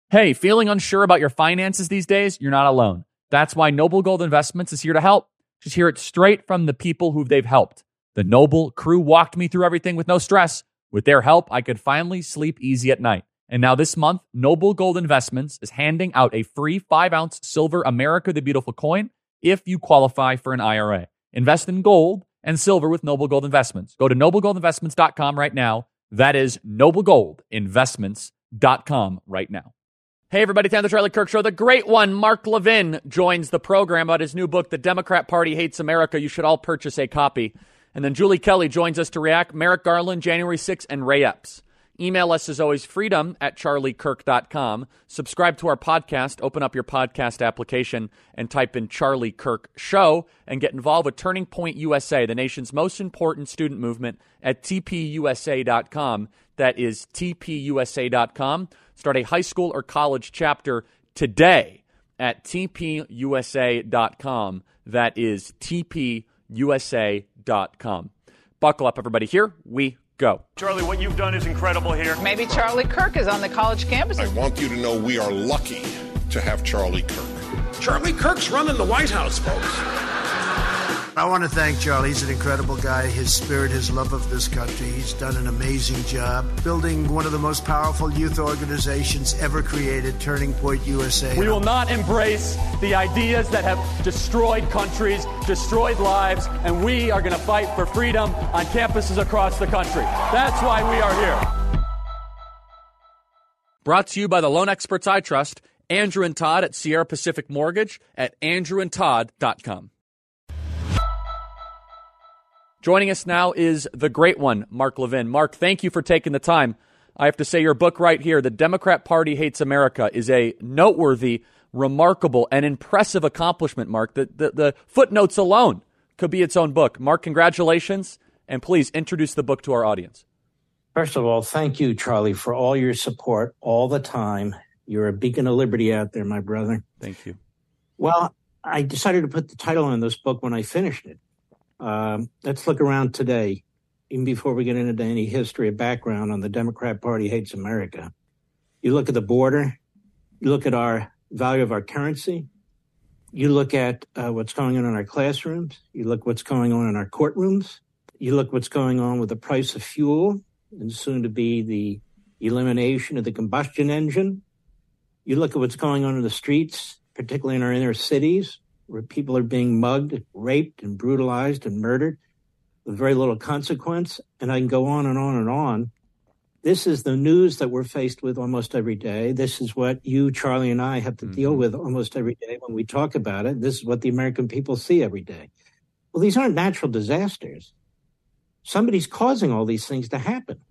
Hey, feeling unsure about your finances these days? You're not alone. That's why Noble Gold Investments is here to help. Just hear it straight from the people who they've helped. The Noble crew walked me through everything with no stress. With their help, I could finally sleep easy at night. And now this month, Noble Gold Investments is handing out a free 5-ounce silver America the Beautiful coin if you qualify for an IRA. Invest in gold and silver with Noble Gold Investments. Go to noblegoldinvestments.com right now. That is noblegoldinvestments.com right now. Hey, everybody, time on the Charlie Kirk Show. The great one, Mark Levin, joins the program about his new book, The Democrat Party Hates America. You should all purchase a copy. And then Julie Kelly joins us to react. Merrick Garland, January 6th, and Ray Epps. Email us, as always, freedom@charliekirk.com. Subscribe to our podcast. Open up your podcast application and type in Charlie Kirk Show and get involved with Turning Point USA, the nation's most important student movement, at tpusa.com. That is tpusa.com. Start a high school or college chapter today at tpusa.com. That is tpusa.com. Buckle up, everybody. Here we go. Charlie, what you've done is incredible here. Maybe Charlie Kirk is on the college campus. I want you to know we are lucky to have Charlie Kirk. Charlie Kirk's running the White House, folks. I want to thank Charlie. He's an incredible guy. His spirit, his love of this country. He's done an amazing job building one of the most powerful youth organizations ever created, Turning Point USA. We will not embrace the ideas that have destroyed countries, destroyed lives, and we are going to fight for freedom on campuses across the country. That's why we are here. Brought to you by the loan experts I trust, Andrew and Todd at Sierra Pacific Mortgage at andrewandtodd.com. Joining us now is the great one, Mark Levin. Mark, thank you for taking the time. I have to say your book right here, The Democrat Party Hates America, is a noteworthy, remarkable, and impressive accomplishment, Mark. The footnotes alone could be its own book. Mark, congratulations, and please introduce the book to our audience. First of all, thank you, Charlie, for all your support all the time. You're a beacon of liberty out there, my brother. Thank you. Well, I decided to put the title on this book when I finished it. Let's look around today, even before we get into any history or background on the Democrat Party Hates America. You look at the border, you look at our value of our currency, you look at what's going on in our classrooms, you look what's going on in our courtrooms, you look what's going on with the price of fuel and soon to be the elimination of the combustion engine. You look at what's going on in the streets, particularly in our inner cities, where people are being mugged, raped, and brutalized and murdered with very little consequence. And I can go on and on and on. This is the news that we're faced with almost every day. This is what you, Charlie, and I have to deal with almost every day when we talk about it. This is what the American people see every day. Well, these aren't natural disasters. Somebody's causing all these things to happen.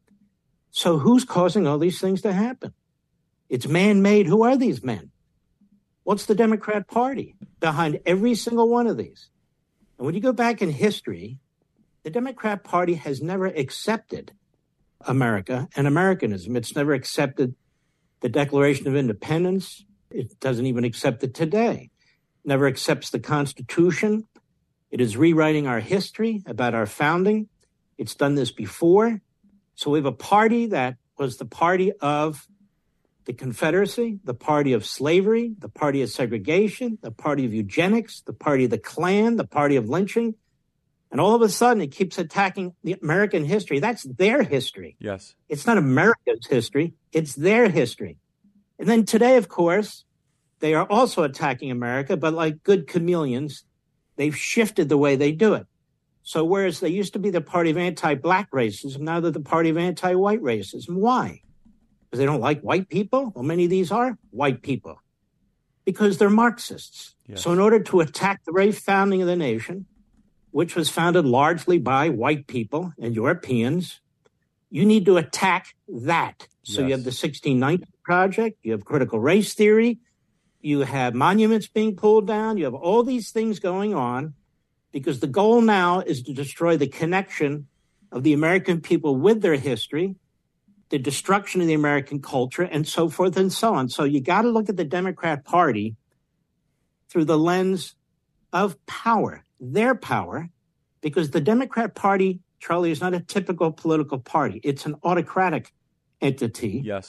So who's causing all these things to happen? It's man-made. Who are these men? What's the Democrat Party behind every single one of these? And when you go back in history, the Democrat Party has never accepted America and Americanism. It's never accepted the Declaration of Independence. It doesn't even accept it today. Never accepts the Constitution. It is rewriting our history about our founding. It's done this before. So we have a party that was the party of the Confederacy, the party of slavery, the party of segregation, the party of eugenics, the party of the Klan, the party of lynching. And all of a sudden, it keeps attacking the American history. That's their history. Yes. It's not America's history. It's their history. And then today, of course, they are also attacking America, but like good chameleons, they've shifted the way they do it. So whereas they used to be the party of anti-black racism, now they're the party of anti-white racism. Why? Because they don't like white people? Well, many of these are white people. Because they're Marxists. Yes. So in order to attack the very founding of the nation, which was founded largely by white people and Europeans, you need to attack that. So you have the 1619 Project, you have critical race theory, you have monuments being pulled down, you have all these things going on, because the goal now is to destroy the connection of the American people with their history, the destruction of the American culture, and so forth and so on. So you got to look at the Democrat Party through the lens of power, their power, because the Democrat Party, Charlie, is not a typical political party. It's an autocratic entity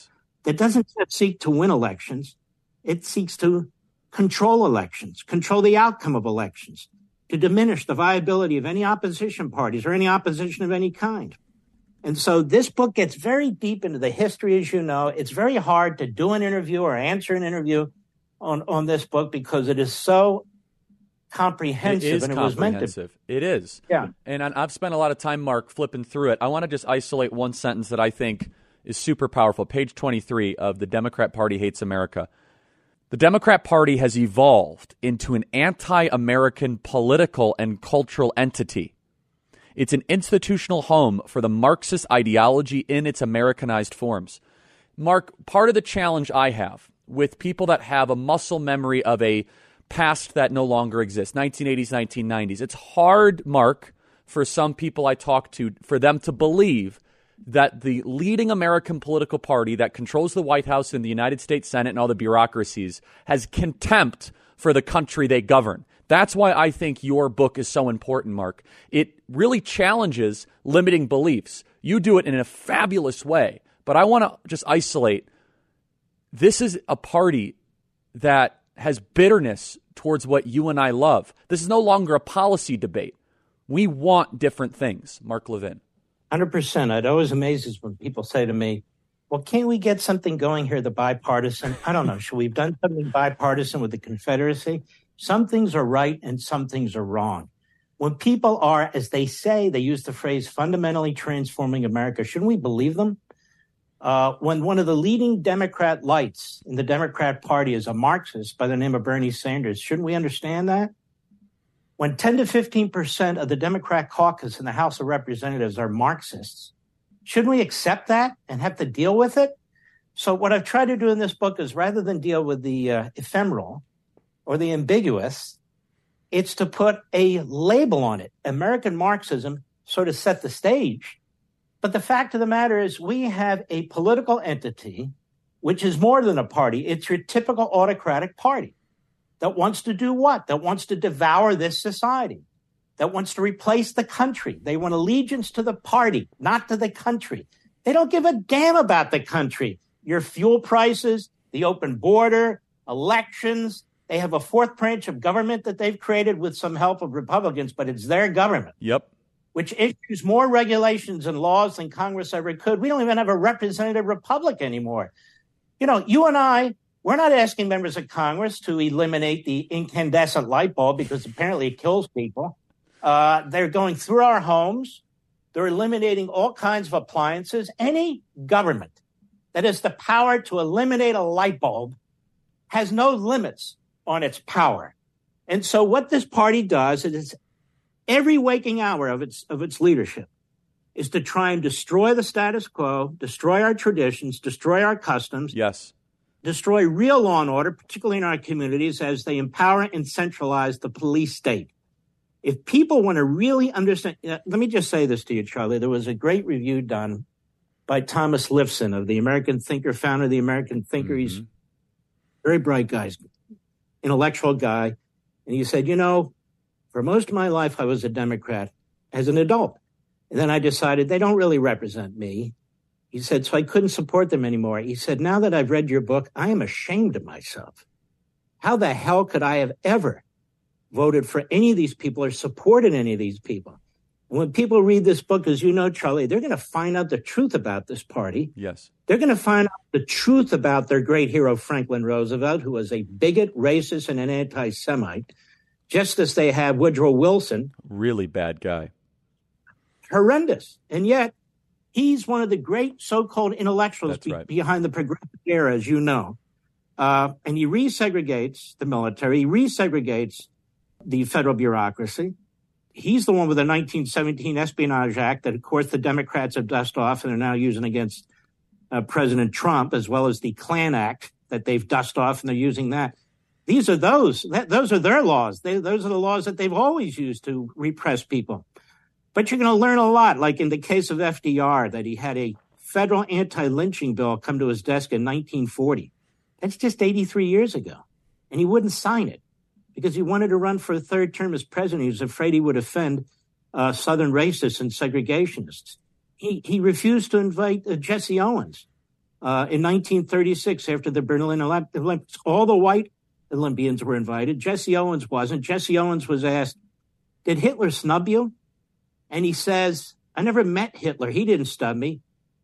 that doesn't seek to win elections. It seeks to control elections, control the outcome of elections, to diminish the viability of any opposition parties or any opposition of any kind. And so this book gets very deep into the history, as you know. It's very hard to do an interview or answer an interview on this book because it is so comprehensive. It is and comprehensive. It is. Yeah. And I've spent a lot of time, Mark, flipping through it. I want to just isolate one sentence that I think is super powerful. Page 23 of The Democrat Party Hates America. The Democrat Party has evolved into an anti-American political and cultural entity. It's an institutional home for the Marxist ideology in its Americanized forms. Mark, part of the challenge I have with people that have a muscle memory of a past that no longer exists, 1980s, 1990s, it's hard, Mark, for some people I talk to, for them to believe that the leading American political party that controls the White House and the United States Senate and all the bureaucracies has contempt for the country they govern. That's why I think your book is so important, Mark. It really challenges limiting beliefs. You do it in a fabulous way, but I want to just isolate. This is a party that has bitterness towards what you and I love. This is no longer a policy debate. We want different things, Mark Levin. 100%. It always amazes when people say to me, well, can't we get something going here, the bipartisan? I don't know. Should we have done something bipartisan with the Confederacy? Some things are right and some things are wrong. When people are, as they say, they use the phrase fundamentally transforming America, shouldn't we believe them? When one of the leading Democrat lights in the Democrat Party is a Marxist by the name of Bernie Sanders, shouldn't we understand that? When 10 to 15% of the Democrat caucus in the House of Representatives are Marxists, shouldn't we accept that and have to deal with it? So what I've tried to do in this book is rather than deal with the ephemeral or the ambiguous, it's to put a label on it. American Marxism sort of set the stage. But the fact of the matter is we have a political entity, which is more than a party. It's your typical autocratic party that wants to do what? That wants to devour this society, that wants to replace the country. They want allegiance to the party, not to the country. They don't give a damn about the country. Your fuel prices, the open border, elections. They have a fourth branch of government that they've created with some help of Republicans, but it's their government. Yep. Which issues more regulations and laws than Congress ever could. We don't even have a representative republic anymore. You know, you and I, we're not asking members of Congress to eliminate the incandescent light bulb because apparently it kills people. They're going through our homes. They're eliminating all kinds of appliances. Any government that has the power to eliminate a light bulb has no limits on its power. And so what this party does is every waking hour of its leadership is to try and destroy the status quo, destroy our traditions, destroy our customs. Yes. Destroy real law and order, particularly in our communities, as they empower and centralize the police state. If people want to really understand, let me just say this to you, Charlie. There was a great review done by Thomas Lifson of the American Thinker, founder of the American Thinker. Mm-hmm. He's a very bright guy, intellectual guy. And he said, you know, for most of my life, I was a Democrat as an adult. And then I decided they don't really represent me. He said, so I couldn't support them anymore. He said, now that I've read your book, I am ashamed of myself. How the hell could I have ever voted for any of these people or supported any of these people? And when people read this book, as you know, Charlie, they're going to find out the truth about this party. Yes. They're going to find out the truth about their great hero, Franklin Roosevelt, who was a bigot, racist, and an anti-Semite, just as they have Woodrow Wilson. Really bad guy. Horrendous. And yet, he's one of the great so-called intellectuals behind the progressive era, as you know. And he resegregates the military. He resegregates the federal bureaucracy. He's the one with the 1917 Espionage Act that, of course, the Democrats have dusted off and are now using against President Trump, as well as the Klan Act that they've dusted off, and they're using that. These are those are their laws. Those are the laws that they've always used to repress people. But you're going to learn a lot, like in the case of FDR, that he had a federal anti-lynching bill come to his desk in 1940. That's just 83 years ago. And he wouldn't sign it because he wanted to run for a third term as president. He was afraid he would offend Southern racists and segregationists. He refused to invite Jesse Owens In 1936, after the Berlin Olympics, all the white Olympians were invited. Jesse Owens wasn't. Jesse Owens was asked, did Hitler snub you? And he says, I never met Hitler. He didn't snub me.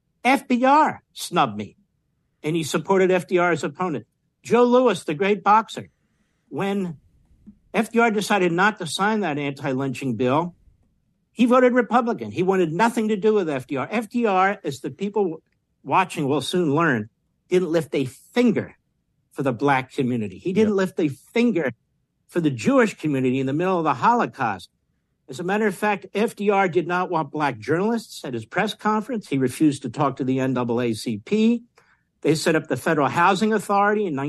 FDR snubbed me. And he supported FDR's opponent. Joe Louis, the great boxer, when FDR decided not to sign that anti-lynching bill, he voted Republican. He wanted nothing to do with FDR. FDR, as the people watching will soon learn, didn't lift a finger for the black community. He didn't lift a finger for the Jewish community in the middle of the Holocaust. As a matter of fact, FDR did not want black journalists at his press conference. He refused to talk to the NAACP. They set up the Federal Housing Authority in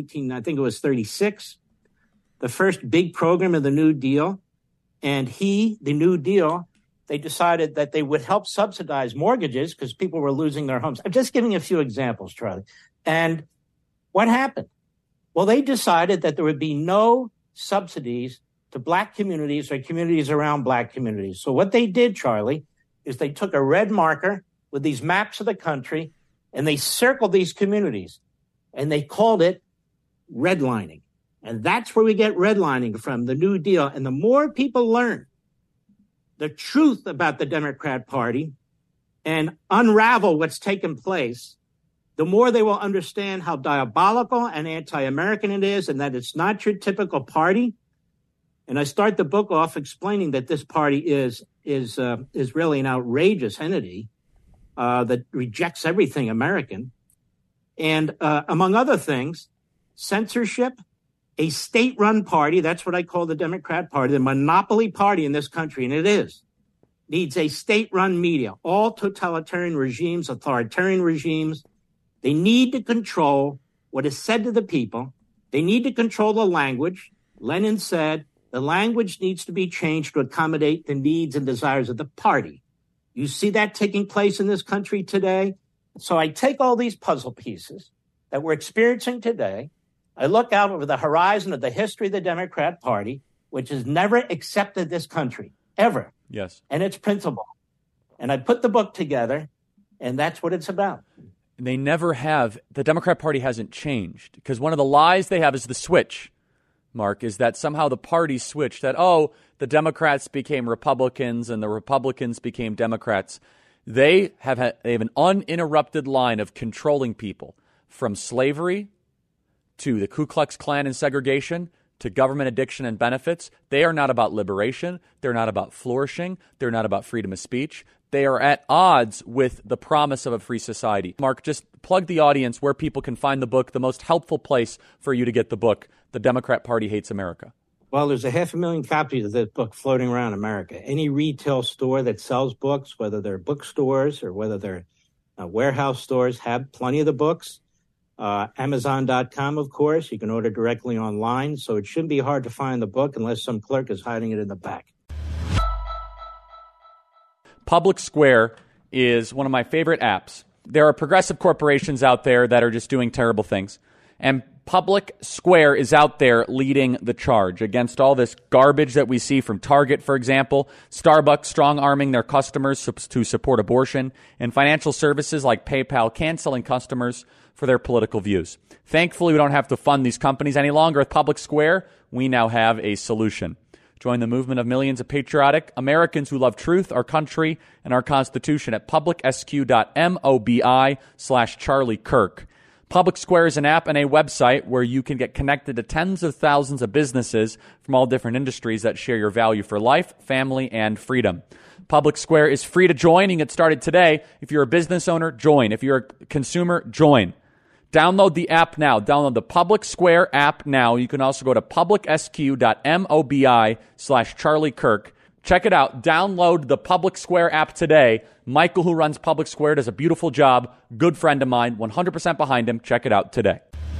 1936, the first big program of the New Deal. And the New Deal, they decided that they would help subsidize mortgages because people were losing their homes. I'm just giving a few examples, Charlie. And what happened? Well, they decided that there would be no subsidies to black communities or communities around black communities. So what they did, Charlie, is they took a red marker with these maps of the country and they circled these communities and they called it redlining. And that's where we get redlining from, the New Deal. And the more people learn the truth about the Democrat Party and unravel what's taken place, the more they will understand how diabolical and anti-American it is and that it's not your typical party. And I start the book off explaining that this party is really an outrageous entity that rejects everything American. And among other things, censorship, a state-run party, that's what I call the Democrat Party, the monopoly party in this country, and it is, needs a state-run media. All totalitarian regimes, authoritarian regimes, they need to control what is said to the people. They need to control the language. Lenin said the language needs to be changed to accommodate the needs and desires of the party. You see that taking place in this country today? So I take all these puzzle pieces that we're experiencing today. I look out over the horizon of the history of the Democrat Party, which has never accepted this country, ever. Yes. And its principle. And I put the book together, and that's what it's about. They never have. The Democrat Party hasn't changed because one of the lies they have is the switch, Mark, is that somehow the party switched, that, the Democrats became Republicans and the Republicans became Democrats. They have an uninterrupted line of controlling people from slavery to the Ku Klux Klan and segregation to government addiction and benefits. They are not about liberation. They're not about flourishing. They're not about freedom of speech. They are at odds with the promise of a free society. Mark, just plug the audience where people can find the book, the most helpful place for you to get the book, The Democrat Party Hates America. Well, there's 500,000 copies of this book floating around America. Any retail store that sells books, whether they're bookstores or whether they're warehouse stores, have plenty of the books. Amazon.com, of course. You can order directly online, so it shouldn't be hard to find the book unless some clerk is hiding it in the back. Public Square is one of my favorite apps. There are progressive corporations out there that are just doing terrible things. And Public Square is out there leading the charge against all this garbage that we see from Target, for example, Starbucks strong-arming their customers to support abortion, and financial services like PayPal canceling customers for their political views. Thankfully, we don't have to fund these companies any longer. With Public Square, we now have a solution. Join the movement of millions of patriotic Americans who love truth, our country, and our Constitution at publicsq.mobi/Charlie Kirk. Public Square is an app and a website where you can get connected to tens of thousands of businesses from all different industries that share your value for life, family, and freedom. Public Square is free to join. You can get started today. If you're a business owner, join. If you're a consumer, join. Download the app now. Download the Public Square app now. You can also go to publicsq.mobi/Charlie Kirk. Check it out. Download the Public Square app today. Michael, who runs Public Square, does a beautiful job. Good friend of mine. 100% behind him. Check it out today.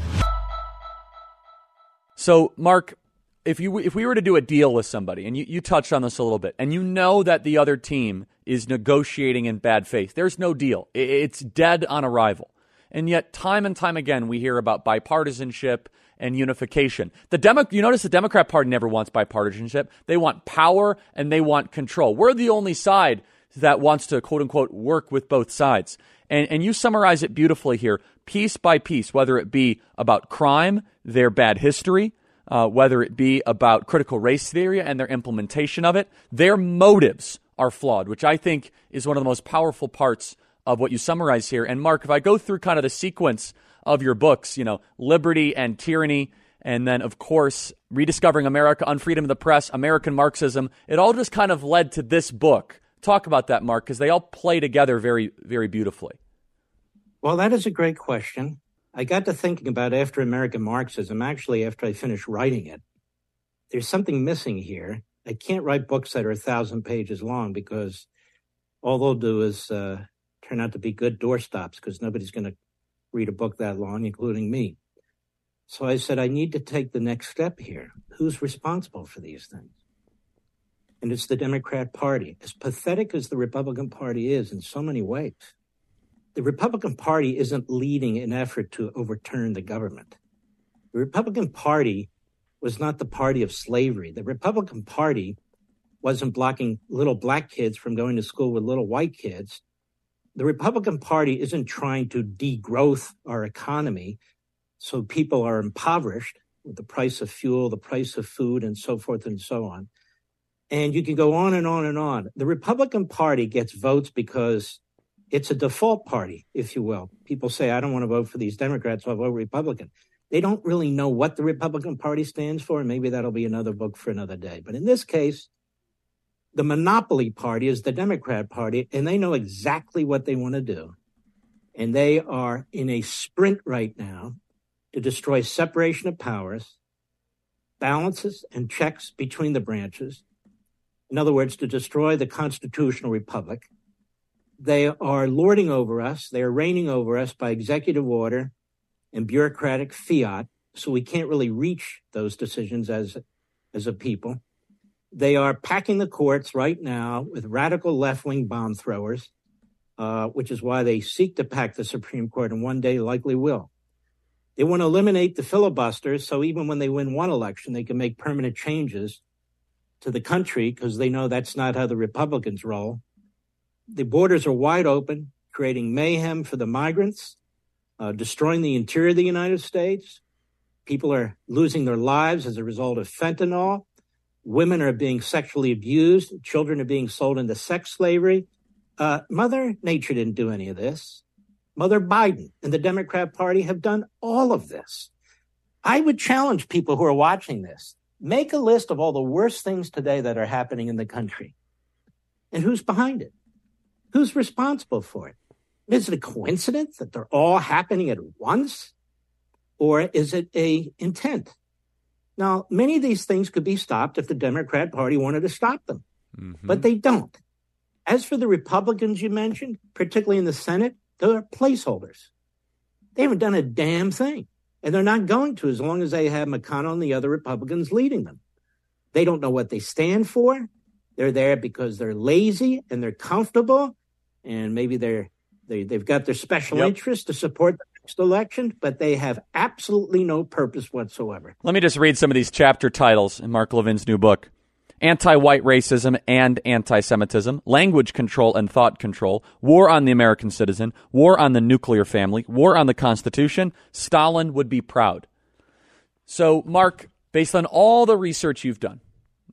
So, Mark, if we were to do a deal with somebody, and you touched on this a little bit, and you know that the other team is negotiating in bad faith, there's no deal. It's dead on arrival. And yet, time and time again, we hear about bipartisanship and unification. You notice the Democrat Party never wants bipartisanship. They want power and they want control. We're the only side that wants to, quote unquote, work with both sides. And you summarize it beautifully here, piece by piece, whether it be about crime, their bad history, whether it be about critical race theory and their implementation of it. Their motives are flawed, which I think is one of the most powerful parts of what you summarize here. And Mark, if I go through kind of the sequence of your books, Liberty and Tyranny, and then, of course, Rediscovering America, Unfreedom of the Press, American Marxism, it all just kind of led to this book. Talk about that, Mark, because they all play together very, very beautifully. Well, that is a great question. I got to thinking about after American Marxism, actually, after I finished writing it. There's something missing here. I can't write books that are 1,000 pages long because all they'll do is turn out to be good doorstops because nobody's going to read a book that long, including me. So I said, I need to take the next step here. Who's responsible for these things? And it's the Democrat Party. As pathetic as the Republican Party is in so many ways, the Republican Party isn't leading an effort to overturn the government. The Republican Party was not the party of slavery. The Republican Party wasn't blocking little black kids from going to school with little white kids. The Republican Party isn't trying to degrowth our economy so people are impoverished with the price of fuel, the price of food, and so forth and so on. And you can go on and on and on. The Republican Party gets votes because it's a default party, if you will. People say, I don't want to vote for these Democrats, so I'll vote Republican. They don't really know what the Republican Party stands for, and maybe that'll be another book for another day. But in this case, the monopoly party is the Democrat Party, and they know exactly what they want to do. And they are in a sprint right now to destroy separation of powers, balances and checks between the branches. In other words, to destroy the constitutional republic. They are lording over us. They are reigning over us by executive order and bureaucratic fiat. So we can't really reach those decisions as a people. They are packing the courts right now with radical left-wing bomb throwers, which is why they seek to pack the Supreme Court and one day likely will. They want to eliminate the filibusters so even when they win one election, they can make permanent changes to the country because they know that's not how the Republicans roll. The borders are wide open, creating mayhem for the migrants, destroying the interior of the United States. People are losing their lives as a result of fentanyl. Women are being sexually abused. Children are being sold into sex slavery. Mother Nature didn't do any of this. Mother Biden and the Democrat Party have done all of this. I would challenge people who are watching this. Make a list of all the worst things today that are happening in the country. And who's behind it? Who's responsible for it? Is it a coincidence that they're all happening at once? Or is it a intent? Now, many of these things could be stopped if the Democrat Party wanted to stop them, but they don't. As for the Republicans you mentioned, particularly in the Senate, they're placeholders. They haven't done a damn thing, and they're not going to as long as they have McConnell and the other Republicans leading them. They don't know what they stand for. They're there because they're lazy and they're comfortable, and maybe they've got their special interests to support the next election, but they have absolutely no purpose whatsoever. Let me just read some of these chapter titles in Mark Levin's new book. Anti-white racism and anti-Semitism, language control and thought control, war on the American citizen, war on the nuclear family, war on the Constitution. Stalin would be proud. So, Mark, based on all the research you've done,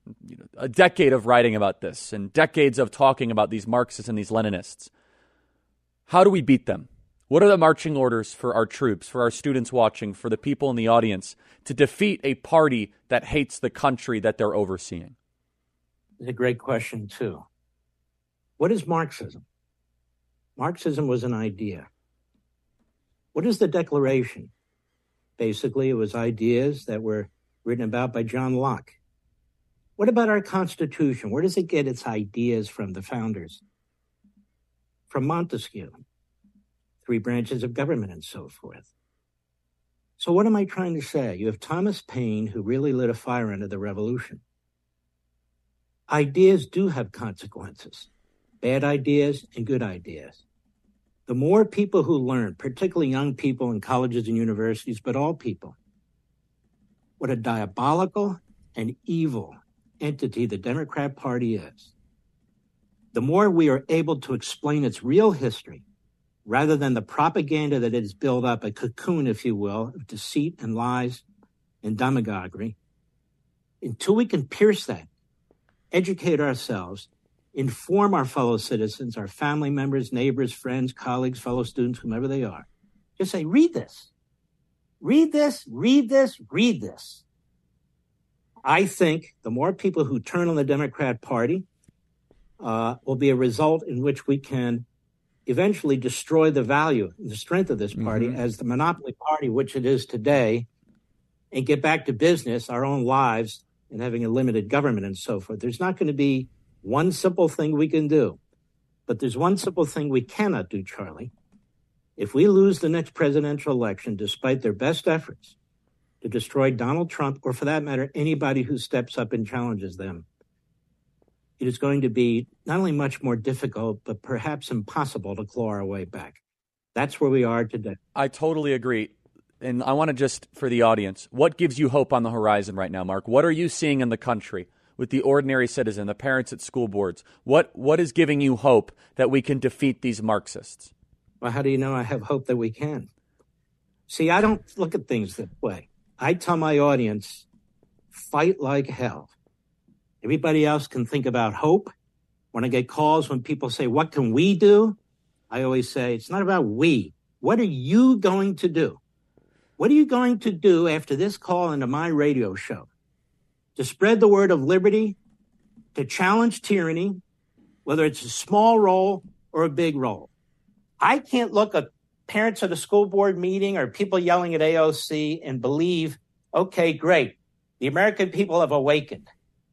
a decade of writing about this and decades of talking about these Marxists and these Leninists, how do we beat them? What are the marching orders for our troops, for our students watching, for the people in the audience to defeat a party that hates the country that they're overseeing? It's a great question, too. What is Marxism? Marxism was an idea. What is the Declaration? Basically, it was ideas that were written about by John Locke. What about our Constitution? Where does it get its ideas from, the founders? From Montesquieu, 3 branches of government and so forth. So what am I trying to say? You have Thomas Paine, who really lit a fire under the revolution. Ideas do have consequences, bad ideas and good ideas. The more people who learn, particularly young people in colleges and universities, but all people, what a diabolical and evil entity the Democrat Party is. the more we are able to explain its real history, rather than the propaganda that it has built up, a cocoon, if you will, of deceit and lies and demagoguery, until we can pierce that, educate ourselves, inform our fellow citizens, our family members, neighbors, friends, colleagues, fellow students, whomever they are, just say, read this, read this, read this, read this. I think the more people who turn on the Democrat Party will be a result in which we can eventually destroy the value and the strength of this party as the monopoly party, which it is today, and get back to business, our own lives, and having a limited government and so forth. There's not going to be one simple thing we can do, but there's one simple thing we cannot do, Charlie. If we lose the next presidential election, despite their best efforts to destroy Donald Trump, or for that matter, anybody who steps up and challenges them, it is going to be not only much more difficult, but perhaps impossible to claw our way back. That's where we are today. I totally agree. And I want to just, for the audience, what gives you hope on the horizon right now, Mark? What are you seeing in the country with the ordinary citizen, the parents at school boards? What is giving you hope that we can defeat these Marxists? Well, how do you know I have hope that we can? See, I don't look at things that way. I tell my audience, fight like hell. Everybody else can think about hope. When I get calls, when people say, what can we do? I always say, it's not about we. What are you going to do? What are you going to do after this call into my radio show? To spread the word of liberty, to challenge tyranny, whether it's a small role or a big role. I can't look at parents at a school board meeting or people yelling at AOC and believe, okay, great, the American people have awakened.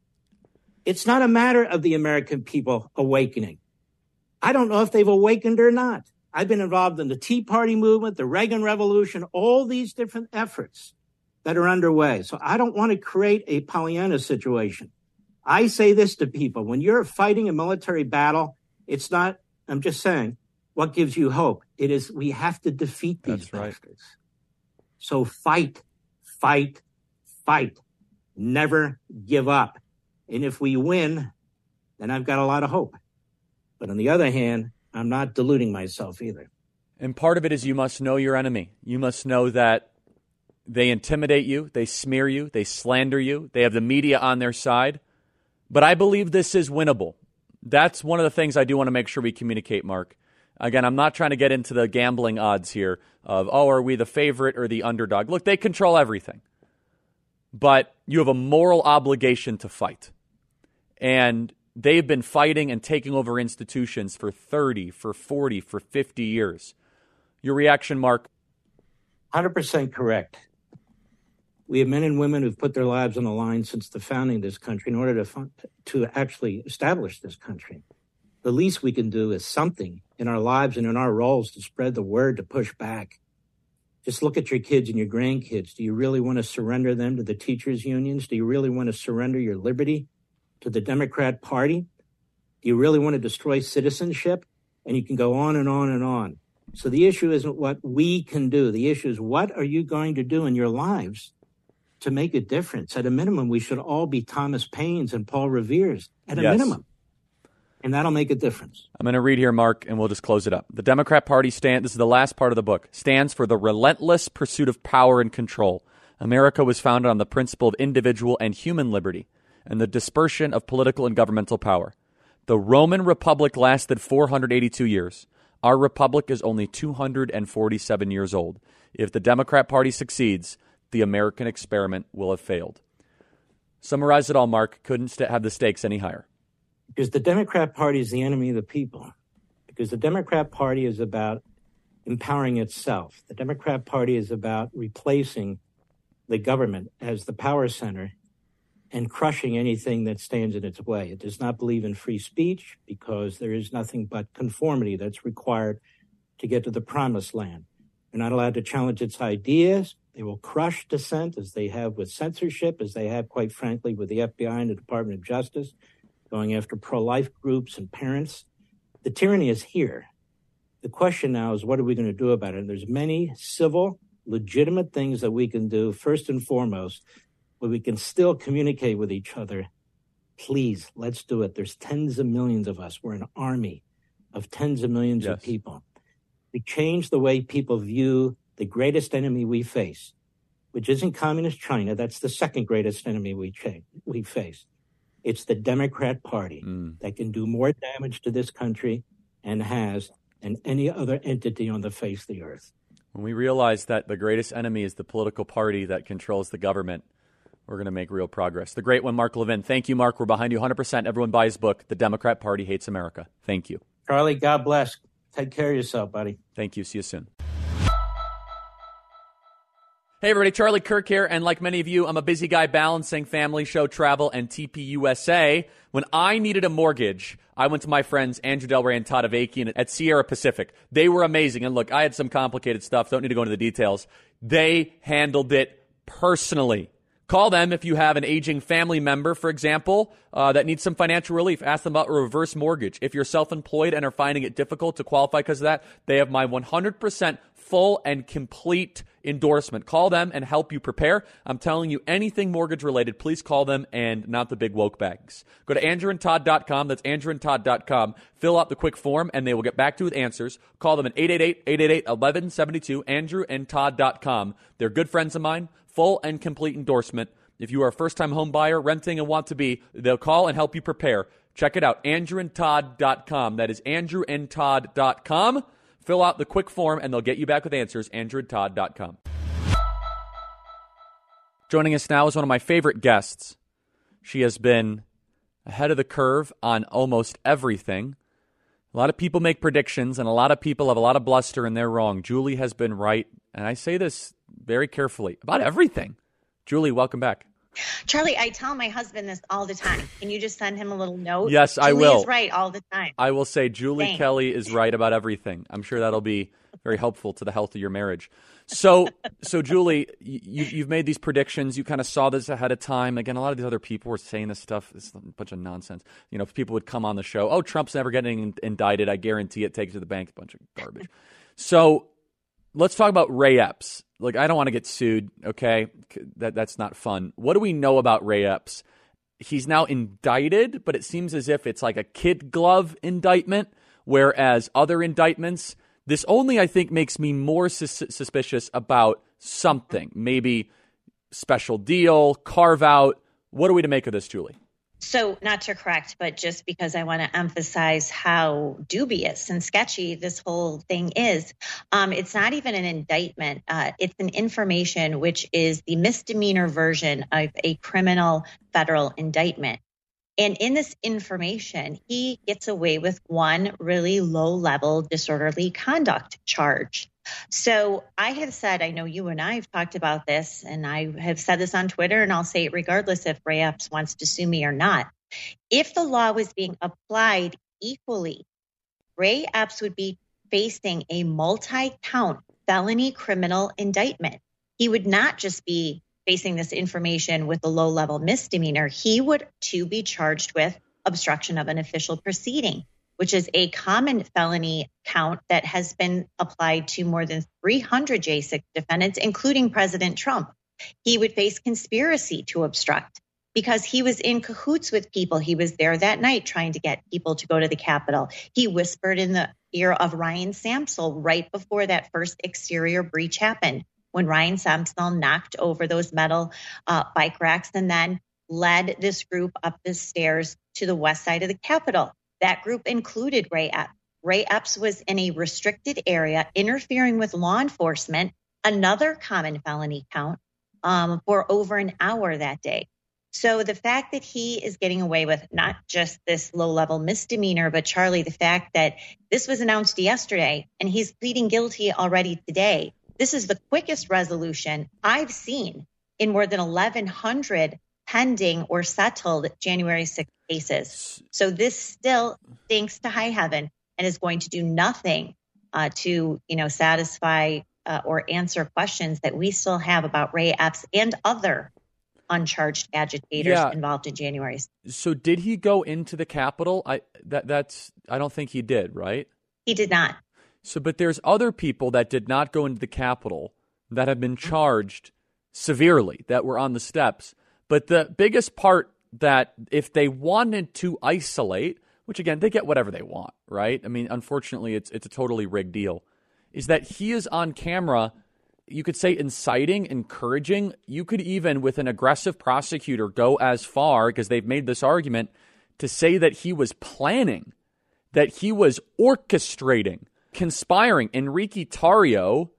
It's not a matter of the American people awakening. I don't know if they've awakened or not. I've been involved in the Tea Party movement, the Reagan Revolution, all these different efforts that are underway. So I don't want to create a Pollyanna situation. I say this to people. When you're fighting a military battle, it's not, I'm just saying, what gives you hope? It is, we have to defeat these bastards. So fight, fight, fight. Never give up. And if we win, then I've got a lot of hope. But on the other hand, I'm not deluding myself either. And part of it is you must know your enemy. You must know that they intimidate you, they smear you, they slander you, they have the media on their side. But I believe this is winnable. That's one of the things I do want to make sure we communicate, Mark. Again, I'm not trying to get into the gambling odds here of, are we the favorite or the underdog? Look, they control everything. But you have a moral obligation to fight. And they've been fighting and taking over institutions for 30, for 40, for 50 years. Your reaction, Mark? 100% correct. We have men and women who've put their lives on the line since the founding of this country in order to actually establish this country. The least we can do is something in our lives and in our roles to spread the word, to push back. Just look at your kids and your grandkids. Do you really want to surrender them to the teachers' unions? Do you really want to surrender your liberty to the Democrat Party? Do you really want to destroy citizenship? And you can go on and on and on. So the issue isn't what we can do. The issue is, what are you going to do in your lives to make a difference? At a minimum, we should all be Thomas Paine's and Paul Revere's, at a minimum. And that'll make a difference. I'm going to read here, Mark, and we'll just close it up. The Democrat Party this is the last part of the book, stands for the relentless pursuit of power and control. America was founded on the principle of individual and human liberty and the dispersion of political and governmental power. The Roman Republic lasted 482 years. Our republic is only 247 years old. If the Democrat Party succeeds, the American experiment will have failed. Summarize it all, Mark. Couldn't have the stakes any higher. Because the Democrat Party is the enemy of the people. Because the Democrat Party is about empowering itself. The Democrat Party is about replacing the government as the power center and crushing anything that stands in its way. It does not believe in free speech because there is nothing but conformity that's required to get to the promised land. They're not allowed to challenge its ideas. They will crush dissent, as they have with censorship, as they have, quite frankly, with the FBI and the Department of Justice, going after pro-life groups and parents. The tyranny is here. The question now is, what are we going to do about it? And there's many civil, legitimate things that we can do, first and foremost, where we can still communicate with each other Please, let's do it. There's tens of millions of us. We're an army of tens of millions of people. We change the way people view the greatest enemy we face, which isn't communist China. That's the second greatest enemy we face. It's the Democrat Party that can do more damage to this country and has than any other entity on the face of the earth. When we realize that the greatest enemy is the political party that controls the government, we're going to make real progress. The great one, Mark Levin. Thank you, Mark. We're behind you 100%. Everyone buy his book, The Democrat Party Hates America. Thank you. Charlie, God bless. Take care of yourself, buddy. Thank you. See you soon. Hey, everybody. Charlie Kirk here. And like many of you, I'm a busy guy balancing family, show, travel, and TPUSA. When I needed a mortgage, I went to my friends Andrew Del Rey and Todd Avakian at Sierra Pacific. They were amazing. And look, I had some complicated stuff. Don't need to go into the details. They handled it personally. Call them if you have an aging family member, for example, that needs some financial relief. Ask them about a reverse mortgage. If you're self-employed and are finding it difficult to qualify because of that, they have my 100% full and complete endorsement. Call them and help you prepare. I'm telling you, anything mortgage related, please call them and not the big woke bags. Go to andrewandtodd.com. That's andrewandtodd.com. Fill out the quick form and they will get back to you with answers. Call them at 888-888-1172, andrewandtodd.com. They're good friends of mine. Full and complete endorsement. If you are a first-time home buyer, renting, and want to be, they'll call and help you prepare. Check it out, andrewandtodd.com. That is andrewandtodd.com. Fill out the quick form, and they'll get you back with answers, andrewandtodd.com. Joining us now is one of my favorite guests. She has been ahead of the curve on almost everything. A lot of people make predictions, and a lot of people have a lot of bluster, and they're wrong. Julie has been right, and I say this very carefully, about everything. Julie, welcome back. Charlie, I tell my husband this all the time. Can you just send him a little note? Yes, I will. Julie is right all the time. I will say Julie Thanks. Kelly is right about everything. I'm sure that'll be very helpful to the health of your marriage. So Julie, you've made these predictions. You kind of saw this ahead of time. Again, a lot of these other people were saying this stuff. It's a bunch of nonsense. You know, if people would come on the show, oh, Trump's never getting indicted. I guarantee it. Take it to the bank. A bunch of garbage. So let's talk about Ray Epps. Look, I don't want to get sued, okay? That's not fun. What do we know about Ray Epps? He's now indicted, but it seems as if it's like a kid glove indictment, whereas other indictments, this only, I think, makes me more suspicious about something. Maybe special deal, carve out. What are we to make of this, Julie? So not to correct, but just because I want to emphasize how dubious and sketchy this whole thing is, it's not even an indictment. It's an information which is the misdemeanor version of a criminal federal indictment. And in this information, he gets away with one really low-level disorderly conduct charge. So I have said, I know you and I have talked about this, and I have said this on Twitter, and I'll say it regardless if Ray Epps wants to sue me or not. If the law was being applied equally, Ray Epps would be facing a multi-count felony criminal indictment. He would not just be facing this information with a low-level misdemeanor. He would, too, be charged with obstruction of an official proceeding, which is a common felony count that has been applied to more than 300 J6 defendants, including President Trump. He would face conspiracy to obstruct because he was in cahoots with people. He was there that night trying to get people to go to the Capitol. He whispered in the ear of Ryan Samsel right before that first exterior breach happened, when Ryan Samsel knocked over those metal bike racks and then led this group up the stairs to the west side of the Capitol. That group included Ray Epps. Ray Epps was in a restricted area interfering with law enforcement, another common felony count, for over an hour that day. So the fact that he is getting away with not just this low-level misdemeanor, but Charlie, the fact that this was announced yesterday and he's pleading guilty already today, this is the quickest resolution I've seen in more than 1,100 pending or settled January 6th cases. So this still stinks to high heaven and is going to do nothing to, satisfy or answer questions that we still have about Ray Epps and other uncharged agitators involved in January. So did he go into the Capitol? I don't think he did, right? He did not. So, but there's other people that did not go into the Capitol that have been charged severely, that were on the steps. But the biggest part that if they wanted to isolate, which again, they get whatever they want, right? I mean, unfortunately, it's a totally rigged deal, is that he is on camera, you could say inciting, encouraging. You could even, with an aggressive prosecutor, go as far, because they've made this argument, to say that he was planning, that he was orchestrating, conspiring. Enrique Tarrio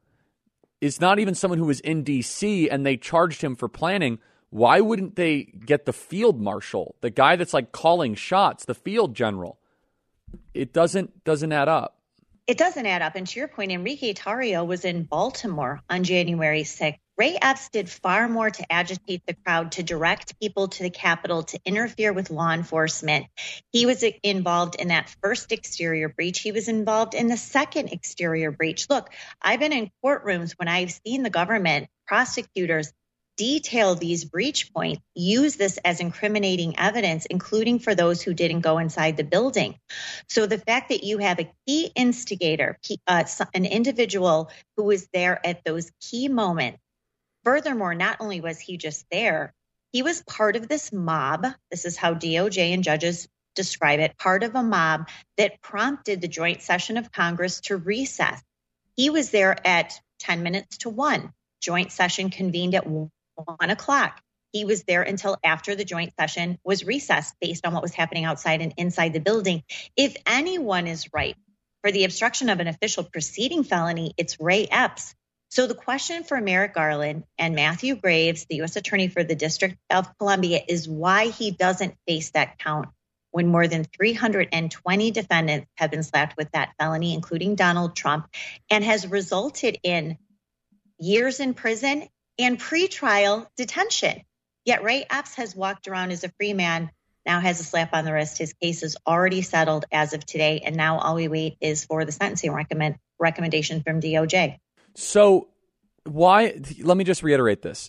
is not even someone who was in D.C., and they charged him for planning. Why wouldn't they get the field marshal, the guy that's like calling shots, the field general? It doesn't add up. It doesn't add up. And to your point, Enrique Tarrio was in Baltimore on January 6th. Ray Epps did far more to agitate the crowd, to direct people to the Capitol, to interfere with law enforcement. He was involved in that first exterior breach. He was involved in the second exterior breach. Look, I've been in courtrooms when I've seen the government prosecutors detail these breach points, use this as incriminating evidence, including for those who didn't go inside the building. So the fact that you have a key instigator, an individual who was there at those key moments. Furthermore, not only was he just there, he was part of this mob. This is how DOJ and judges describe it, part of a mob that prompted the joint session of Congress to recess. He was there at 10 minutes to 1. Joint session convened at 1 o'clock. He was there until after the joint session was recessed based on what was happening outside and inside the building. If anyone is right for the obstruction of an official proceeding felony, it's Ray Epps. So the question for Merrick Garland and Matthew Graves, the U.S. Attorney for the District of Columbia, is why he doesn't face that count when more than 320 defendants have been slapped with that felony, including Donald Trump, and has resulted in years in prison and pretrial detention. Yet Ray Epps has walked around as a free man, now has a slap on the wrist. His case is already settled as of today, and now all we wait is for the sentencing recommendation from DOJ. So let me just reiterate this,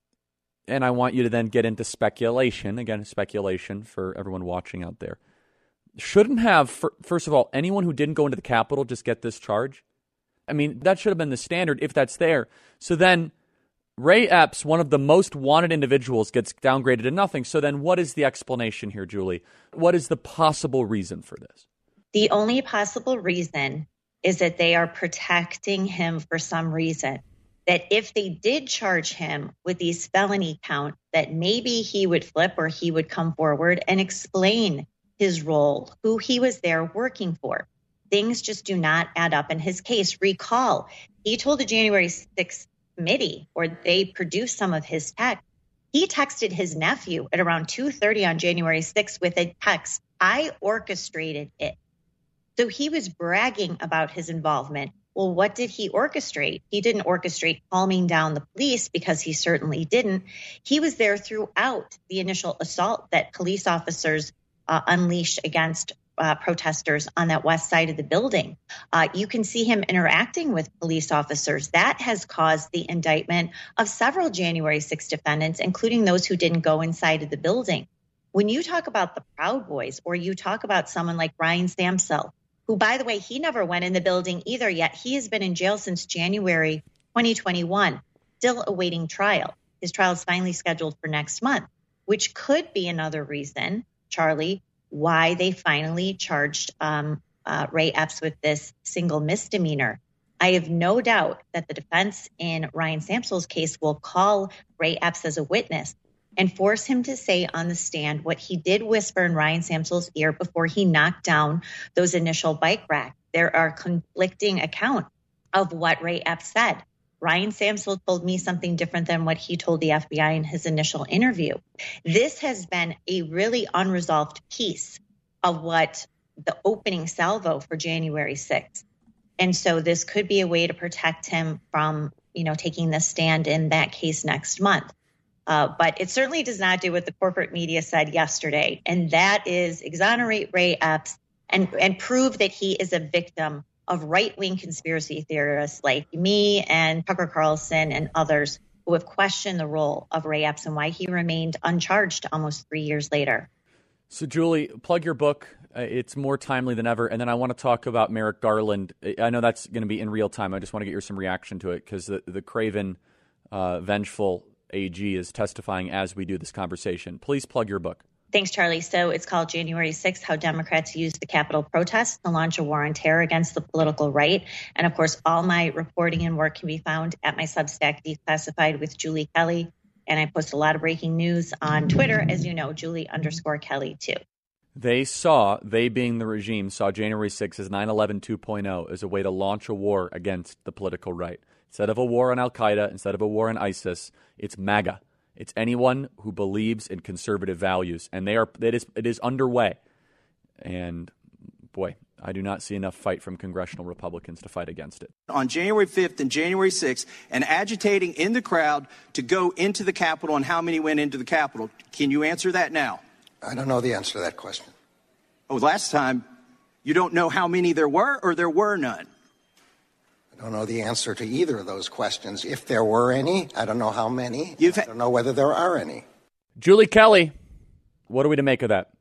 and I want you to then get into speculation. Again, speculation for everyone watching out there. Shouldn't have, first of all, anyone who didn't go into the Capitol just get this charge? I mean, that should have been the standard if that's there. So then Ray Epps, one of the most wanted individuals, gets downgraded to nothing. So then what is the explanation here, Julie? What is the possible reason for this? The only possible reason is that they are protecting him for some reason. That if they did charge him with these felony counts, that maybe he would flip or he would come forward and explain his role, who he was there working for. Things just do not add up in his case. Recall, he told the January 6th committee, or they produced some of his text. He texted his nephew at around 2:30 on January 6th with a text, "I orchestrated it." So he was bragging about his involvement. Well, what did he orchestrate? He didn't orchestrate calming down the police, because he certainly didn't. He was there throughout the initial assault that police officers unleashed against protesters on that west side of the building. You can see him interacting with police officers. That has caused the indictment of several January 6 defendants, including those who didn't go inside of the building. When you talk about the Proud Boys, or you talk about someone like Ryan Samsel, who, by the way, he never went in the building either, yet he has been in jail since January 2021, still awaiting trial. His trial is finally scheduled for next month, which could be another reason, Charlie, why they finally charged Ray Epps with this single misdemeanor. I have no doubt that the defense in Ryan Samsel's case will call Ray Epps as a witness and force him to say on the stand what he did whisper in Ryan Samsel's ear before he knocked down those initial bike racks. There are conflicting accounts of what Ray Epps said. Ryan Samsel told me something different than what he told the FBI in his initial interview. This has been a really unresolved piece of what the opening salvo for January 6th. And so this could be a way to protect him from, taking the stand in that case next month. But it certainly does not do what the corporate media said yesterday, and that is exonerate Ray Epps and prove that he is a victim of right-wing conspiracy theorists like me and Tucker Carlson and others who have questioned the role of Ray Epps and why he remained uncharged almost 3 years later. So, Julie, plug your book. It's more timely than ever. And then I want to talk about Merrick Garland. I know that's going to be in real time. I just want to get some reaction to it, because the craven, vengeful AG is testifying as we do this conversation. Please plug your book. Thanks, Charlie. So it's called January 6th, How Democrats Used the Capitol Protests to Launch a War on Terror Against the Political Right. And of course, all my reporting and work can be found at my Substack, Declassified with Julie Kelly. And I post a lot of breaking news on Twitter, as you know, Julie_Kelly too. They being the regime, saw January 6th as 9/11 2.0 as a way to launch a war against the political right. Instead of a war on Al-Qaeda, instead of a war on ISIS, it's MAGA. It's anyone who believes in conservative values, and it is underway. And boy, I do not see enough fight from congressional Republicans to fight against it. On January 5th and January 6th, and agitating in the crowd to go into the Capitol, and how many went into the Capitol. Can you answer that now? I don't know the answer to that question. Oh, last time, you don't know how many there were, or there were none? I don't know the answer to either of those questions. If there were any, I don't know how many. I don't know whether there are any. Julie Kelly, what are we to make of that?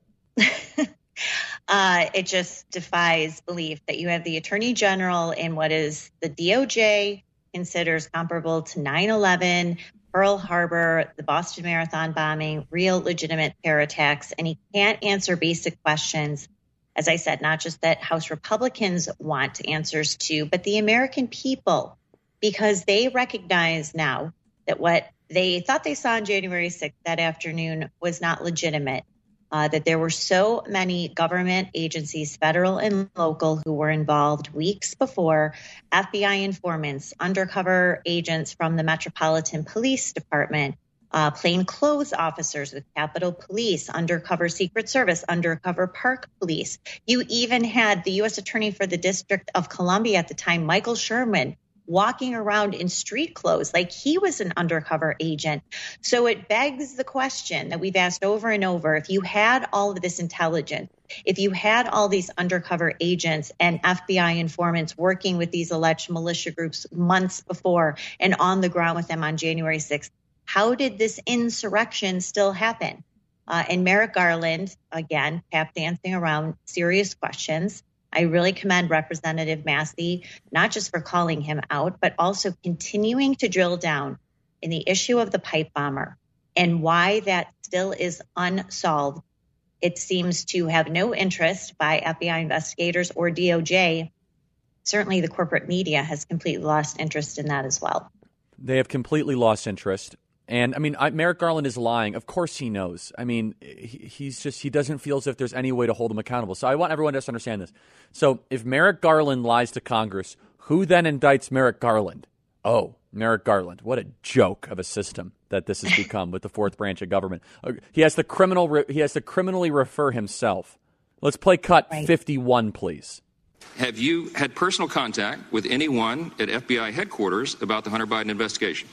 It just defies belief that you have the Attorney General in what is the DOJ considers comparable to 9/11, Pearl Harbor, the Boston Marathon bombing, real legitimate terror attacks, and he can't answer basic questions. As I said, not just that House Republicans want answers to, but the American people, because they recognize now that what they thought they saw on January 6th that afternoon was not legitimate, that there were so many government agencies, federal and local, who were involved weeks before, FBI informants, undercover agents from the Metropolitan Police Department, plainclothes officers with Capitol Police, undercover Secret Service, undercover Park Police. You even had the U.S. Attorney for the District of Columbia at the time, Michael Sherman, walking around in street clothes like he was an undercover agent. So it begs the question that we've asked over and over. If you had all of this intelligence, if you had all these undercover agents and FBI informants working with these alleged militia groups months before and on the ground with them on January 6th, how did this insurrection still happen? And Merrick Garland, again, tap dancing around serious questions. I really commend Representative Massey, not just for calling him out, but also continuing to drill down in the issue of the pipe bomber and why that still is unsolved. It seems to have no interest by FBI investigators or DOJ. Certainly the corporate media has completely lost interest in that as well. They have completely lost interest. And, I mean, Merrick Garland is lying. Of course he knows. I mean, he doesn't feel as if there's any way to hold him accountable. So I want everyone to understand this. So if Merrick Garland lies to Congress, who then indicts Merrick Garland? Oh, Merrick Garland. What a joke of a system that this has become with the fourth branch of government. He has to criminally refer himself. Let's play cut 51, please. Have you had personal contact with anyone at FBI headquarters about the Hunter Biden investigation?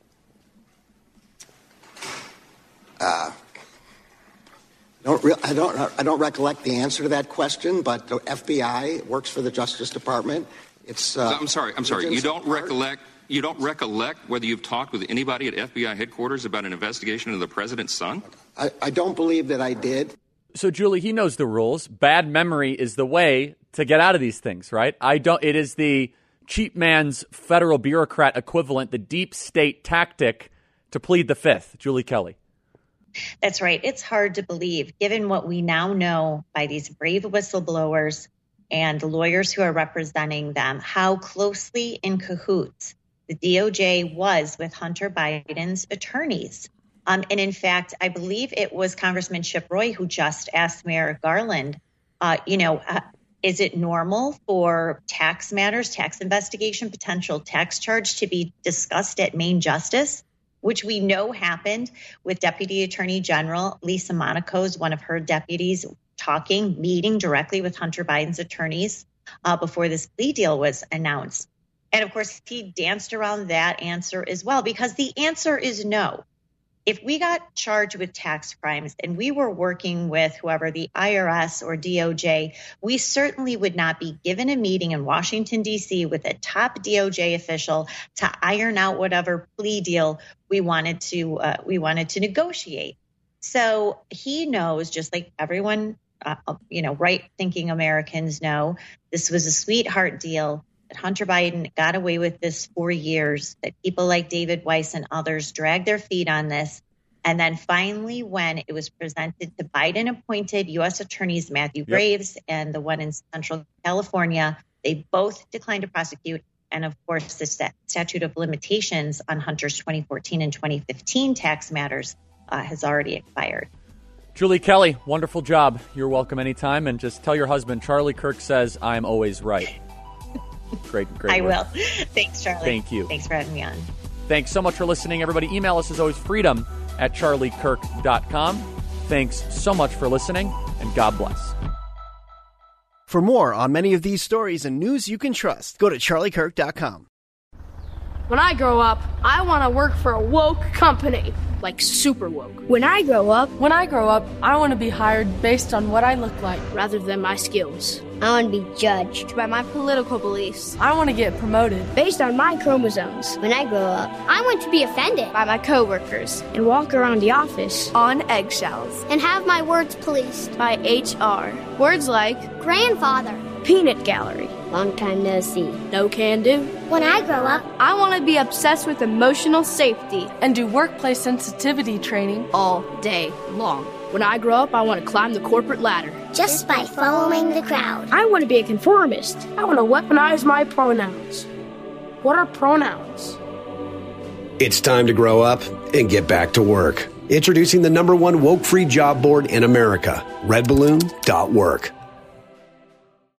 I don't recollect the answer to that question, but the FBI works for the Justice Department. It's. I'm sorry. You don't recollect whether you've talked with anybody at FBI headquarters about an investigation of the president's son? I don't believe that I did. So, Julie, he knows the rules. Bad memory is the way to get out of these things, right? It is the cheap man's federal bureaucrat equivalent, the deep state tactic to plead the fifth. Julie Kelly. That's right. It's hard to believe, given what we now know by these brave whistleblowers and the lawyers who are representing them, how closely in cahoots the DOJ was with Hunter Biden's attorneys. And in fact, I believe it was Congressman Chip Roy who just asked Merrick Garland, is it normal for tax matters, tax investigation, potential tax charge to be discussed at Main Justice? Which we know happened with Deputy Attorney General Lisa Monaco's, one of her deputies, meeting directly with Hunter Biden's attorneys before this plea deal was announced. And of course, he danced around that answer as well, because the answer is no. If we got charged with tax crimes and we were working with whoever, the IRS or DOJ, we certainly would not be given a meeting in Washington, D.C. with a top DOJ official to iron out whatever plea deal we wanted to negotiate. So he knows, just like everyone, right-thinking Americans know, this was a sweetheart deal. that Hunter Biden got away with this for years, that people like David Weiss and others dragged their feet on this. And then finally, when it was presented to Biden-appointed U.S. attorneys Matthew Graves and the one in Central California, they both declined to prosecute. And of course, the statute of limitations on Hunter's 2014 and 2015 tax matters has already expired. Julie Kelly, wonderful job. You're welcome anytime. And just tell your husband, Charlie Kirk says I'm always right. Great. I will. Thanks, Charlie. Thank you. Thanks for having me on. Thanks so much for listening, everybody. Email us as always, freedom@charliekirk.com. Thanks so much for listening, and God bless. For more on many of these stories and news you can trust, go to charliekirk.com. When I grow up, I want to work for a woke company, like super woke. When I grow up, I want to be hired based on what I look like, rather than my skills. I want to be judged by my political beliefs. I want to get promoted based on my chromosomes. When I grow up, I want to be offended by my coworkers and walk around the office on eggshells and have my words policed by HR. Words like grandfather, peanut gallery, long time no see, no can do. When I grow up, I want to be obsessed with emotional safety and do workplace sensitivity training all day long. When I grow up, I want to climb the corporate ladder. Just by following the crowd. I want to be a conformist. I want to weaponize my pronouns. What are pronouns? It's time to grow up and get back to work. Introducing the #1 woke-free job board in America, redballoon.work.